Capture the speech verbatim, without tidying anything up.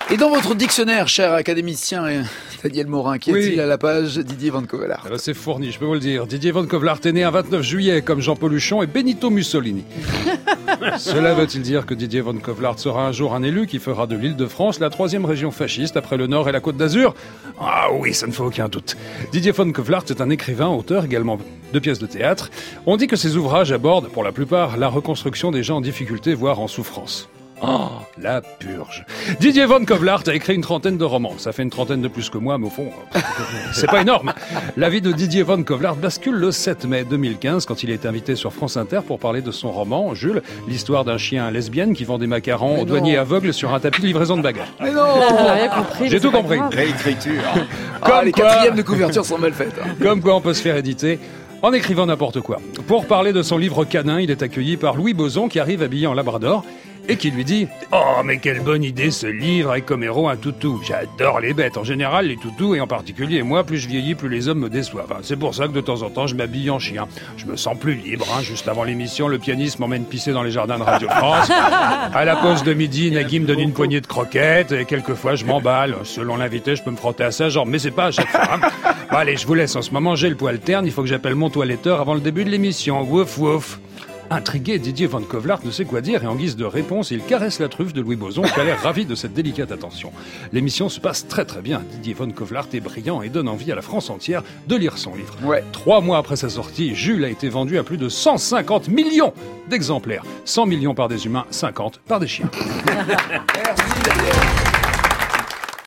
Et dans votre dictionnaire, cher académicien Daniel Morin, qu'y a-t-il oui. à la page Didier Van Cauwelaert? Ah ben c'est fourni, je peux vous le dire. Didier Van Cauwelaert est né un vingt-neuf juillet, comme Jean Pauluchon et Benito Mussolini. Cela veut-il dire que Didier Van Cauwelaert sera un jour un élu qui fera de l'Île-de-France la troisième région fasciste après le Nord et la Côte d'Azur? Ah oui, ça ne fait aucun doute. Didier Van Cauwelaert est un écrivain, auteur également de pièces de théâtre. On dit que ses ouvrages abordent, pour la plupart, la reconstruction des gens en difficulté, voire en souffrance. Oh, la purge. Didier Van Cauwelaert a écrit une trentaine de romans. Ça fait une trentaine de plus que moi, mais au fond, c'est pas énorme. La vie de Didier Van Cauwelaert bascule le sept mai deux mille quinze quand il est invité sur France Inter pour parler de son roman, Jules, l'histoire d'un chien lesbienne qui vend des macarons aux douaniers aveugles sur un tapis de livraison de bagages. Mais non, rien compris. J'ai tout compris. Réécriture. Ah, les quoi... quatrièmes de couverture sont mal faites. Hein. Comme quoi on peut se faire éditer en écrivant n'importe quoi. Pour parler de son livre Canin, il est accueilli par Louis Boson qui arrive habillé en labrador et qui lui dit « Oh, mais quelle bonne idée ce livre avec comme héros un toutou. J'adore les bêtes. En général, les toutous et en particulier moi, plus je vieillis, plus les hommes me déçoivent. Hein. C'est pour ça que de temps en temps, je m'habille en chien. Je me sens plus libre. Hein. Juste avant l'émission, le pianiste m'emmène pisser dans les jardins de Radio France. À la pause de midi, Nagui me donne une poignée de croquettes et quelquefois, je m'emballe. Selon l'invité, je peux me frotter à sa jambe, mais c'est pas à chaque fois. Hein. Bon, allez, je vous laisse. En ce moment, j'ai le poil terne. Il faut que j'appelle mon toiletteur avant le début de l'émission. Wouf, wouf. » Intrigué, Didier Van Cauwelaert ne sait quoi dire et en guise de réponse, il caresse la truffe de Louis Boson qui a l'air ravi de cette délicate attention. L'émission se passe très très bien. Didier Van Cauwelaert est brillant et donne envie à la France entière de lire son livre. Ouais. Trois mois après sa sortie, Jules a été vendu à plus de cent cinquante millions d'exemplaires. cent millions par des humains, cinquante par des chiens. Merci Daniel.